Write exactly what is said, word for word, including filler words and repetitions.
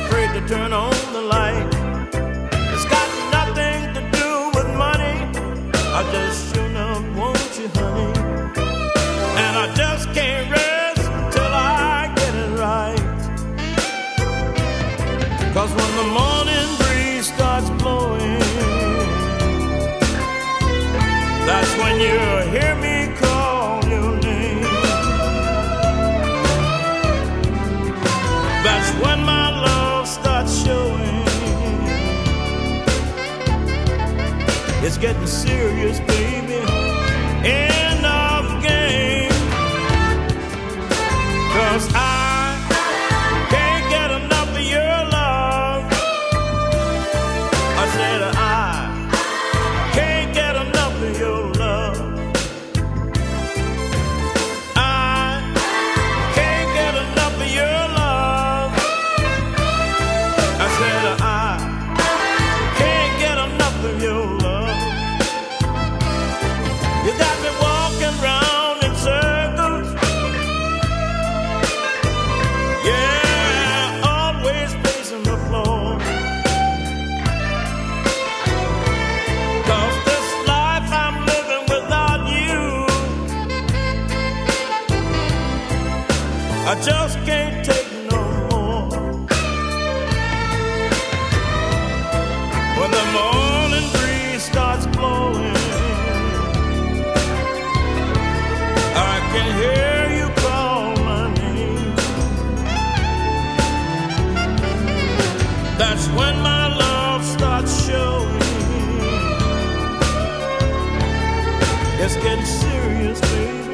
afraid to turn on the light. It's got nothing to do with money. I just sure enough want you, honey. And I just can't rest till I get it right. 'Cause when the morning breeze starts blowing, that's when you hear me call your name. That's when my love starts showing. It's getting serious, baby. End of game. 'Cause I can't get enough of your love. I said I can't get enough of your love. I can't get enough of your love. I said I can't get enough of your love. You got me walking round in circles. Yeah, always pacing the floor. 'Cause this life I'm living without you, I just can't take no more. When the morning breeze starts blowing, I can hear you call my name. That's when my love starts showing. It's getting serious, baby.